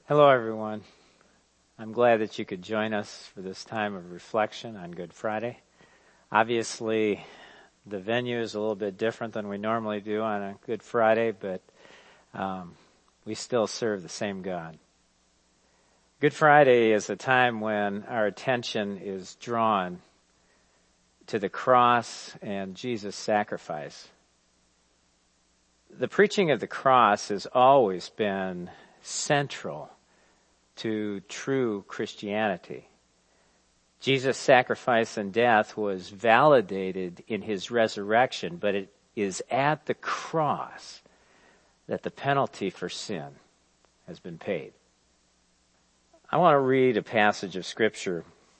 Hello, everyone. I'm glad that you could join us for this time of reflection on Good Friday. Obviously, the venue is a little bit different than we normally do on a Good Friday, but we still serve the same God. Good Friday is a time when our attention is drawn to the cross and Jesus' sacrifice. The preaching of the cross has always been central to true Christianity. Jesus' sacrifice and death was validated in his resurrection, but it is at the cross that the penalty for sin has been paid. I want to read a passage of Scripture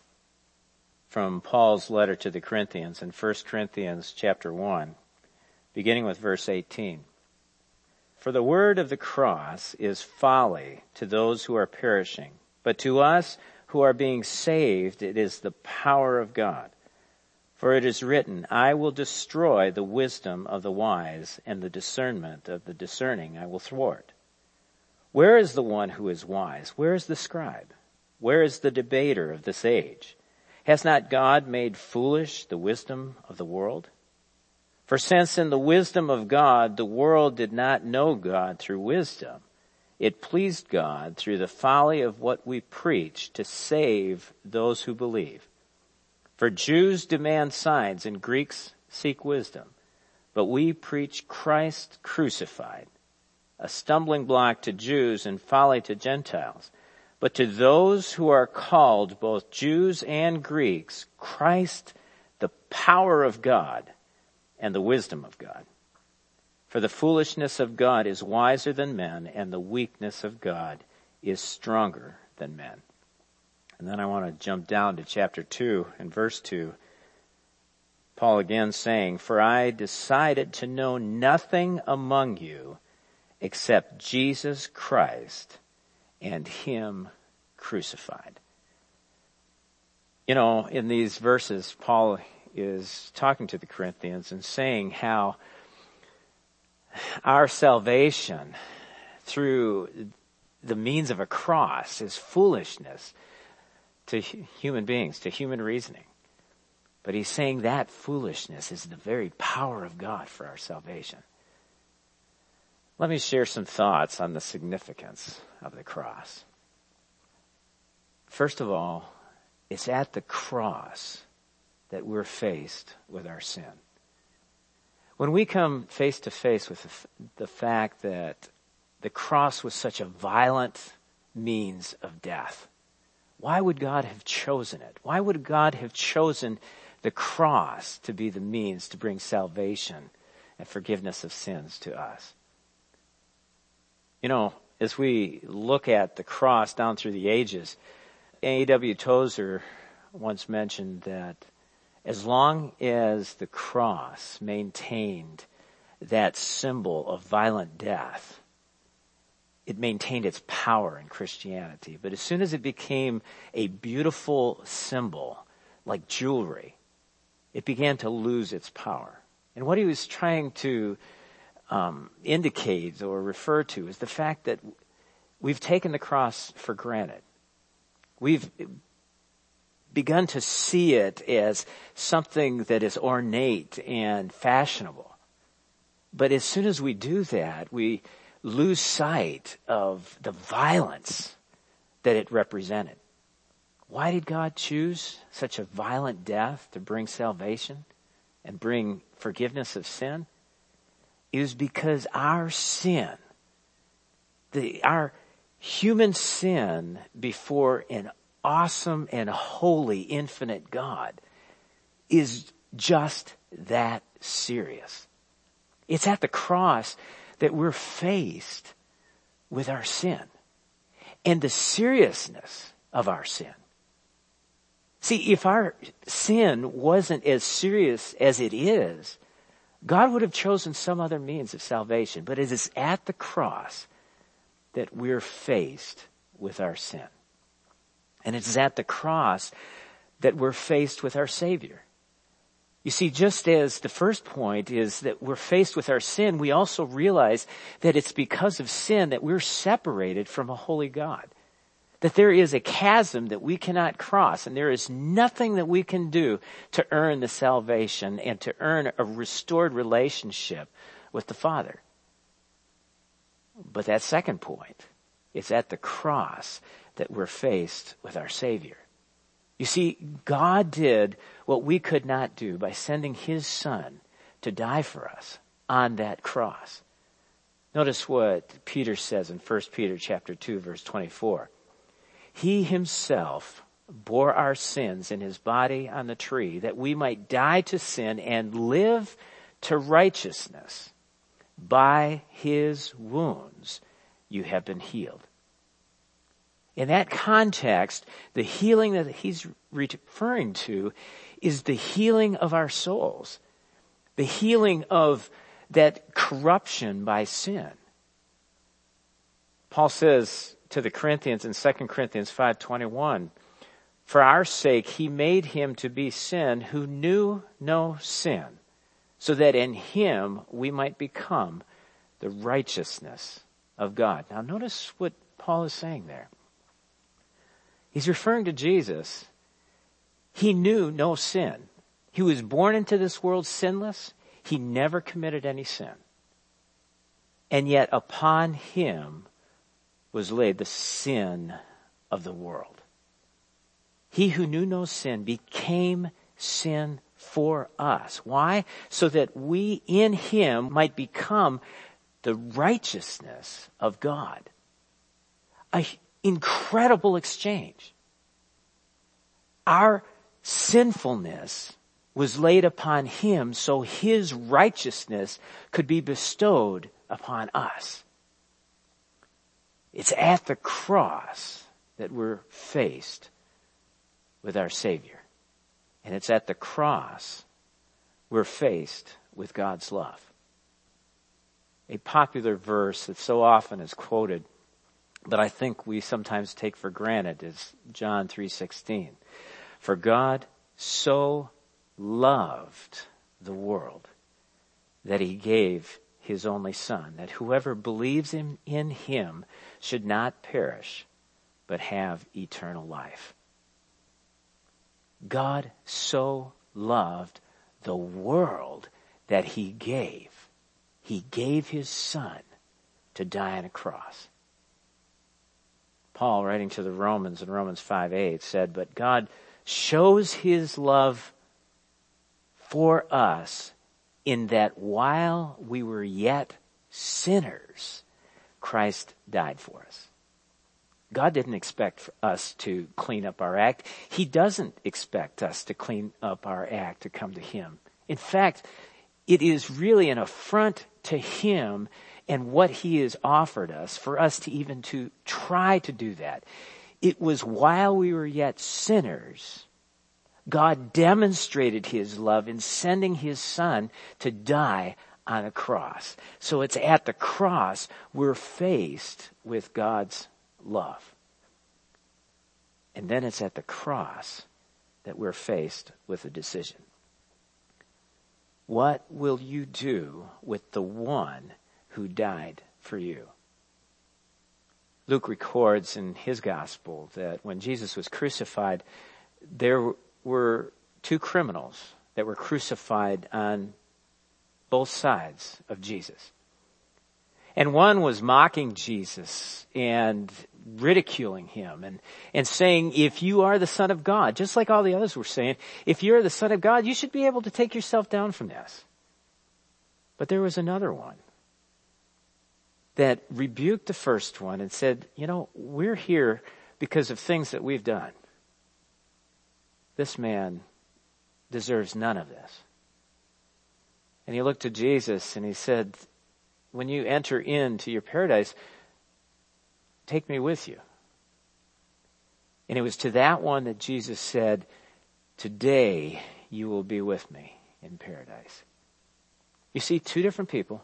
from Paul's letter to the Corinthians in 1 Corinthians chapter 1, beginning with verse 18. For the word of the cross is folly to those who are perishing, but to us who are being saved it is the power of God. For it is written, I will destroy the wisdom of the wise, and the discernment of the discerning I will thwart. Where is the one who is wise? Where is the scribe? Where is the debater of this age? Has not God made foolish the wisdom of the world? For since in the wisdom of God the world did not know God through wisdom, it pleased God through the folly of what we preach to save those who believe. For Jews demand signs and Greeks seek wisdom, but we preach Christ crucified, a stumbling block to Jews and folly to Gentiles. But to those who are called, both Jews and Greeks, Christ, the power of God, and the wisdom of God. For the foolishness of God is wiser than men, and the weakness of God is stronger than men. And then I want to jump down to chapter 2 and verse 2. Paul again saying, For I decided to know nothing among you except Jesus Christ and him crucified. You know, in these verses, Paul is talking to the Corinthians and saying how our salvation through the means of a cross is foolishness to human beings, to human reasoning. But he's saying that foolishness is the very power of God for our salvation. Let me share some thoughts on the significance of the cross. First of all, it's at the cross that we're faced with our sin. When we come face to face with the fact that the cross was such a violent means of death, why would God have chosen it? Why would God have chosen the cross to be the means to bring salvation and forgiveness of sins to us? You know, as we look at the cross down through the ages, A.W. Tozer once mentioned that as long as the cross maintained that symbol of violent death, it maintained its power in Christianity. But as soon as it became a beautiful symbol, like jewelry, it began to lose its power. And what he was trying to indicate or refer to is the fact that we've taken the cross for granted. We've begun to see it as something that is ornate and fashionable. But as soon as we do that, we lose sight of the violence that it represented. Why did God choose such a violent death to bring salvation and bring forgiveness of sin? It was because our sin, our human sin before an awesome and holy, infinite God is just that serious. It's at the cross that we're faced with our sin and the seriousness of our sin. See, if our sin wasn't as serious as it is, God would have chosen some other means of salvation. But it is at the cross that we're faced with our sin. And it is at the cross that we're faced with our Savior. You see, just as the first point is that we're faced with our sin, we also realize that it's because of sin that we're separated from a holy God. That there is a chasm that we cannot cross, and there is nothing that we can do to earn the salvation and to earn a restored relationship with the Father. But that second point, it's at the cross that we're faced with our Savior. You see, God did what we could not do by sending His Son to die for us on that cross. Notice what Peter says in 1 Peter chapter 2, verse 24. He Himself bore our sins in His body on the tree, that we might die to sin and live to righteousness. By His wounds you have been healed. In that context, the healing that he's referring to is the healing of our souls, the healing of that corruption by sin. Paul says to the Corinthians in 2 Corinthians 5:21, for our sake He made Him to be sin who knew no sin, so that in Him we might become the righteousness of God. Now notice what Paul is saying there. He's referring to Jesus. He knew no sin. He was born into this world sinless. He never committed any sin. And yet upon Him was laid the sin of the world. He who knew no sin became sin for us. Why? So that we in Him might become the righteousness of God. An incredible exchange. Our sinfulness was laid upon Him so His righteousness could be bestowed upon us. It's at the cross that we're faced with our Savior. And it's at the cross we're faced with God's love. A popular verse that so often is quoted, but I think we sometimes take for granted, is John 3:16. For God so loved the world that He gave His only Son, that whoever believes in Him should not perish, but have eternal life. God so loved the world that He gave His Son to die on a cross. Paul, writing to the Romans in Romans 5:8, said, but God shows His love for us in that while we were yet sinners, Christ died for us. God didn't expect us to clean up our act. He doesn't expect us to clean up our act to come to Him. In fact, it is really an affront to Him and what He has offered us for us to even to try to do that. It was while we were yet sinners, God demonstrated His love in sending His Son to die on a cross. So it's at the cross we're faced with God's love. And then it's at the cross that we're faced with a decision. What will you do with the one who died for you? Luke records in his gospel that when Jesus was crucified, there were two criminals that were crucified on both sides of Jesus. And one was mocking Jesus and ridiculing Him and saying, if you are the Son of God, just like all the others were saying, if you're the Son of God, you should be able to take yourself down from this. But there was another one that rebuked the first one and said, we're here because of things that we've done. This man deserves none of this. And he looked to Jesus and he said, when you enter into your paradise, take me with you. And it was to that one that Jesus said, today you will be with me in paradise. You see, two different people,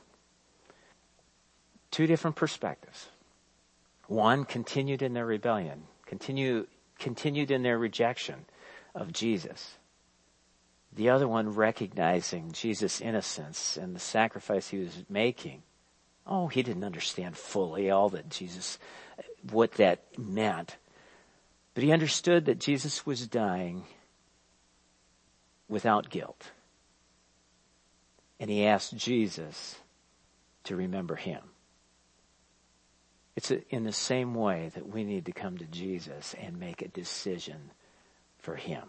two different perspectives. One continued in their rebellion, continued in their rejection of Jesus. The other one recognizing Jesus' innocence and the sacrifice He was making. Oh, he didn't understand fully all that Jesus, what that meant. But he understood that Jesus was dying without guilt. And he asked Jesus to remember him. It's in the same way that we need to come to Jesus and make a decision for him.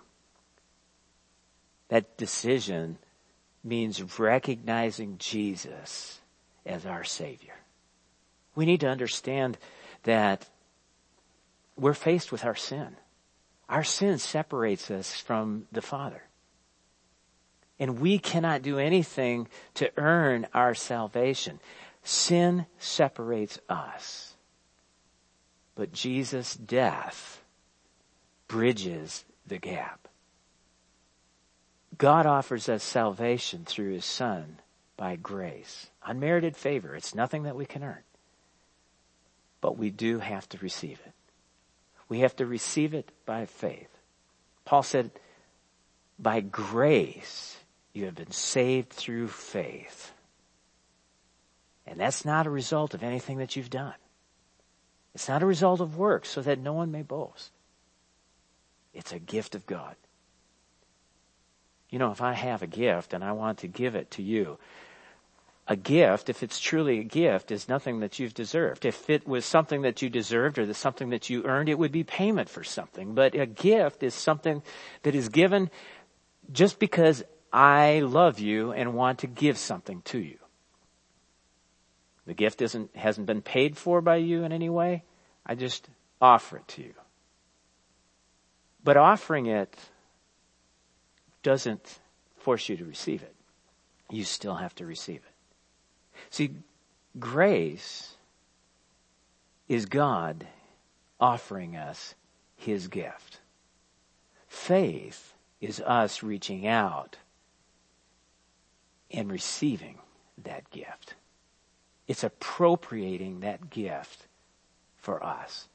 That decision means recognizing Jesus as our Savior. We need to understand that we're faced with our sin. Our sin separates us from the Father. And we cannot do anything to earn our salvation. Sin separates us. But Jesus' death bridges the gap. God offers us salvation through his Son by grace. Unmerited favor. It's nothing that we can earn. But we do have to receive it. We have to receive it by faith. Paul said, by grace you have been saved through faith. And that's not a result of anything that you've done. It's not a result of works so that no one may boast. It's a gift of God. You know, if I have a gift and I want to give it to you, a gift, if it's truly a gift, is nothing that you've deserved. If it was something that you deserved or something that you earned, it would be payment for something. But a gift is something that is given just because I love you and want to give something to you. The gift hasn't been paid for by you in any way. I just offer it to you. But offering it doesn't force you to receive it. You still have to receive it. See, grace is God offering us his gift. Faith is us reaching out and receiving that gift. It's appropriating that gift for us.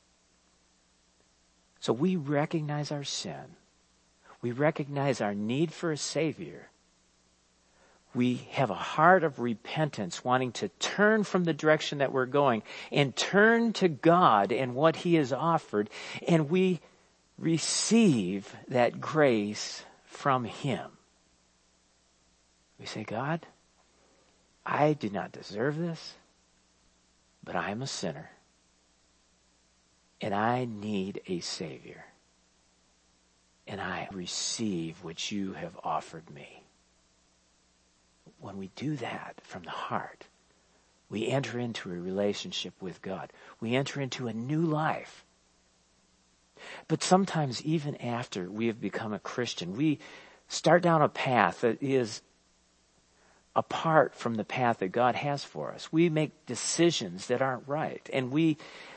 So we recognize our sin. We recognize our need for a Savior. We have a heart of repentance, wanting to turn from the direction that we're going and turn to God and what he has offered. And we receive that grace from him. We say, God, I do not deserve this, but I am a sinner. And I need a Savior. And I receive what you have offered me. When we do that from the heart, we enter into a relationship with God. We enter into a new life. But sometimes even after we have become a Christian, we start down a path that is apart from the path that God has for us. We make decisions that aren't right. And we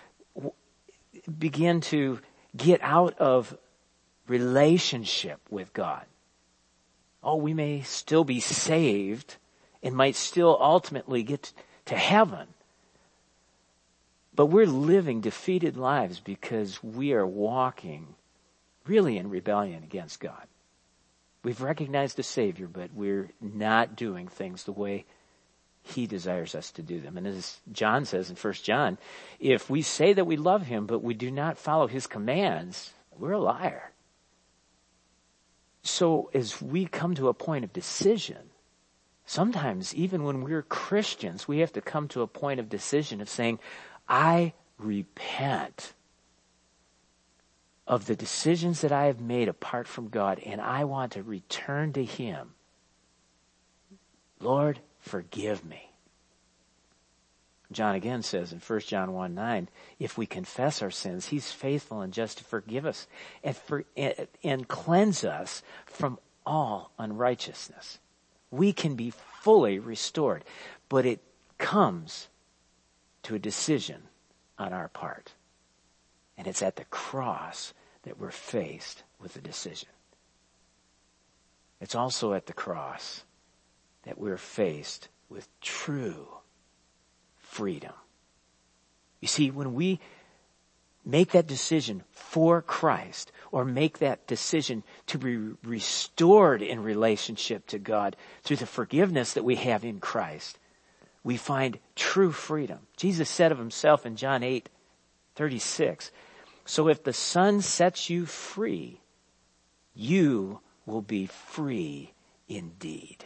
begin to get out of relationship with God. Oh, we may still be saved and might still ultimately get to heaven. But we're living defeated lives because we are walking really in rebellion against God. We've recognized the Savior, but we're not doing things the way he desires us to do them. And as John says in 1 John, if we say that we love him, but we do not follow his commands, we're a liar. So as we come to a point of decision, sometimes even when we're Christians, we have to come to a point of decision of saying, I repent of the decisions that I have made apart from God, and I want to return to him. Lord, forgive me. John again says in 1 John 1:9, if we confess our sins, he's faithful and just to forgive us and cleanse us from all unrighteousness. We can be fully restored, but it comes to a decision on our part. And it's at the cross that we're faced with a decision. It's also at the cross that we're faced with true freedom. You see, when we make that decision for Christ, or make that decision to be restored in relationship to God through the forgiveness that we have in Christ, we find true freedom. Jesus said of himself in John 8:36, So if the Son sets you free, you will be free indeed.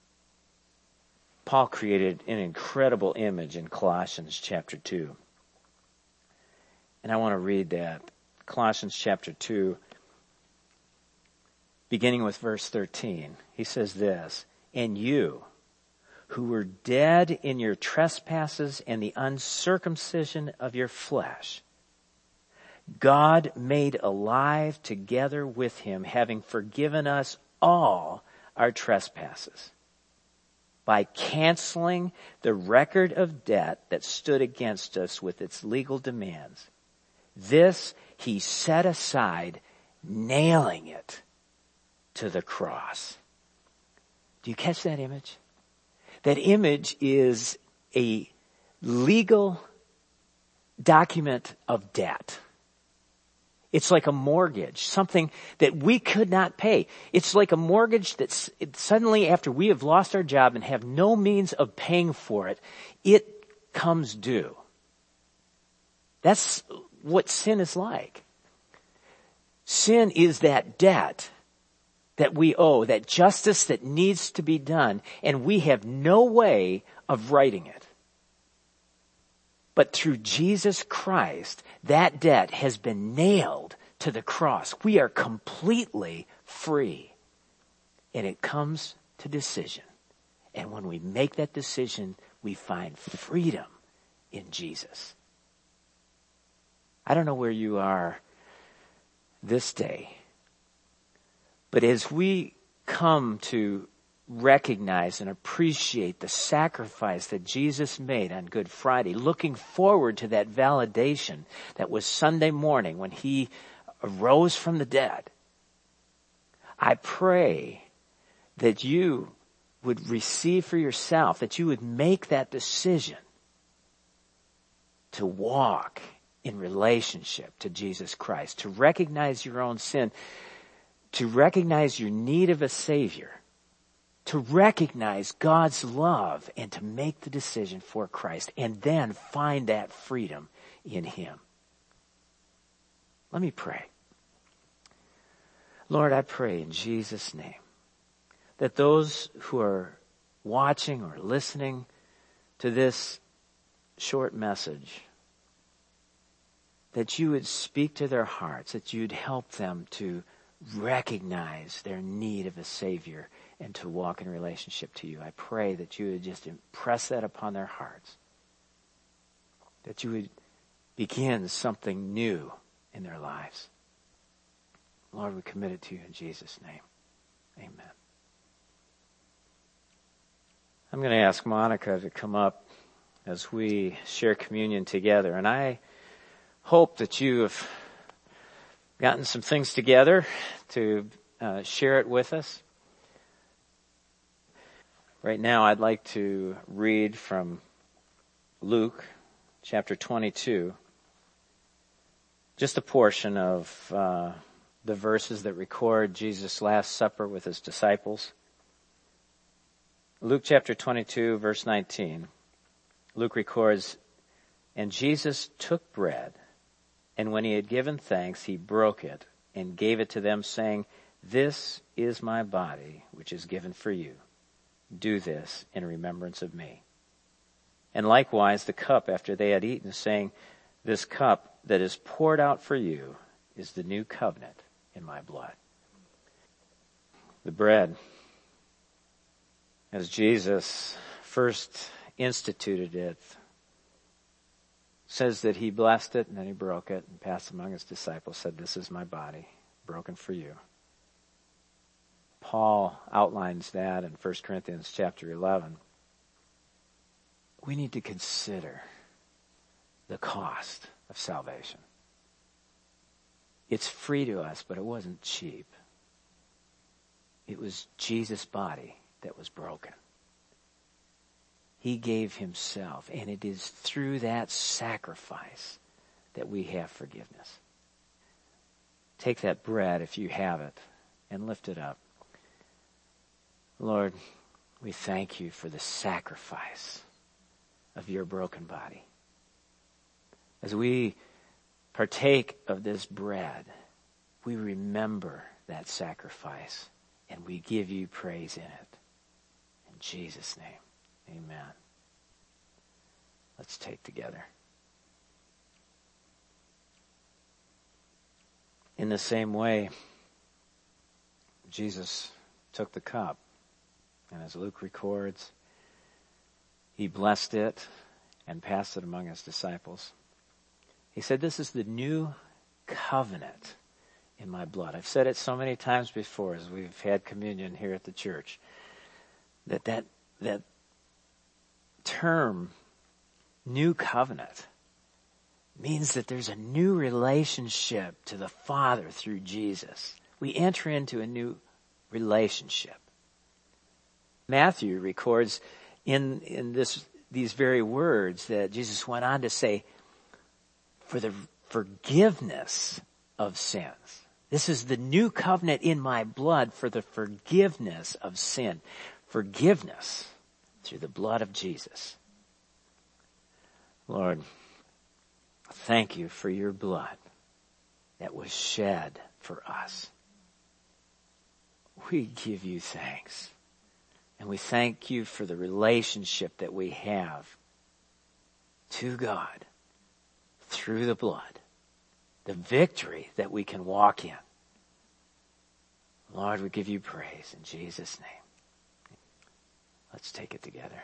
Paul created an incredible image in Colossians chapter 2. And I want to read that. Colossians chapter 2, beginning with verse 13. He says this, "And you, who were dead in your trespasses and the uncircumcision of your flesh, God made alive together with him, having forgiven us all our trespasses, by canceling the record of debt that stood against us with its legal demands. This he set aside, nailing it to the cross." Do you catch that image? That image is a legal document of debt. It's like a mortgage, something that we could not pay. It's like a mortgage that suddenly, after we have lost our job and have no means of paying for it, it comes due. That's what sin is like. Sin is that debt that we owe, that justice that needs to be done, and we have no way of righting it. But through Jesus Christ, that debt has been nailed to the cross. We are completely free. And it comes to decision. And when we make that decision, we find freedom in Jesus. I don't know where you are this day, but as we come to recognize and appreciate the sacrifice that Jesus made on Good Friday, looking forward to that validation that was Sunday morning when he arose from the dead, I pray that you would receive for yourself, that you would make that decision to walk in relationship to Jesus Christ, to recognize your own sin, to recognize your need of a Savior, to recognize God's love, and to make the decision for Christ, and then find that freedom in him. Let me pray. Lord, I pray in Jesus' name that those who are watching or listening to this short message, that you would speak to their hearts, that you'd help them to recognize their need of a Savior and to walk in relationship to you. I pray that you would just impress that upon their hearts, that you would begin something new in their lives. Lord, we commit it to you in Jesus' name. Amen. I'm going to ask Monica to come up as we share communion together. And I hope that you have gotten some things together to share it with us. Right now, I'd like to read from Luke chapter 22, just a portion of the verses that record Jesus' Last Supper with his disciples. Luke chapter 22, verse 19. Luke records, "And Jesus took bread, and when he had given thanks, he broke it and gave it to them, saying, 'This is my body, which is given for you. Do this in remembrance of me.' And likewise the cup after they had eaten, saying, 'This cup that is poured out for you is the new covenant in my blood.'" The bread, as Jesus first instituted it, says that he blessed it and then he broke it and passed among his disciples, said, "This is my body broken for you." Paul outlines that in 1 Corinthians chapter 11. We need to consider the cost of salvation. It's free to us, but it wasn't cheap. It was Jesus' body that was broken. He gave himself, and it is through that sacrifice that we have forgiveness. Take that bread, if you have it, and lift it up. Lord, we thank you for the sacrifice of your broken body. As we partake of this bread, we remember that sacrifice and we give you praise in it. In Jesus' name, amen. Let's take together. In the same way, Jesus took the cup, and as Luke records, he blessed it and passed it among his disciples. He said, "This is the new covenant in my blood." I've said it so many times before as we've had communion here at the church, that term, new covenant, means that there's a new relationship to the Father through Jesus. We enter into a new relationship. Matthew records in these very words that Jesus went on to say, for the forgiveness of sins. This is the new covenant in my blood for the forgiveness of sin. Forgiveness through the blood of Jesus. Lord, thank you for your blood that was shed for us. We give you thanks. And we thank you for the relationship that we have to God through the blood. The victory that we can walk in. Lord, we give you praise in Jesus' name. Let's take it together.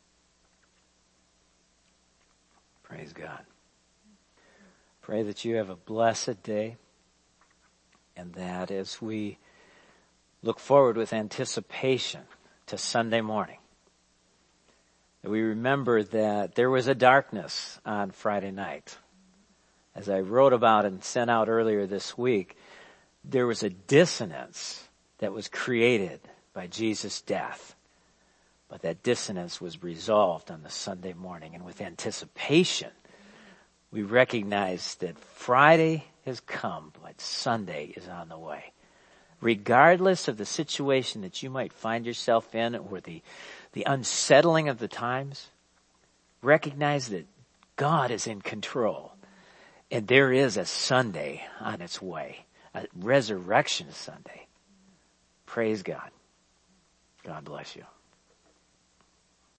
Praise God. Pray that you have a blessed day, and that as we look forward with anticipation to Sunday morning, that we remember that there was a darkness on Friday night. As I wrote about and sent out earlier this week, there was a dissonance that was created by Jesus' death. But that dissonance was resolved on the Sunday morning. And with anticipation, we recognize that Friday has come, but Sunday is on the way. Regardless of the situation that you might find yourself in or the unsettling of the times, recognize that God is in control. And there is a Sunday on its way, a resurrection Sunday. Praise God. God bless you.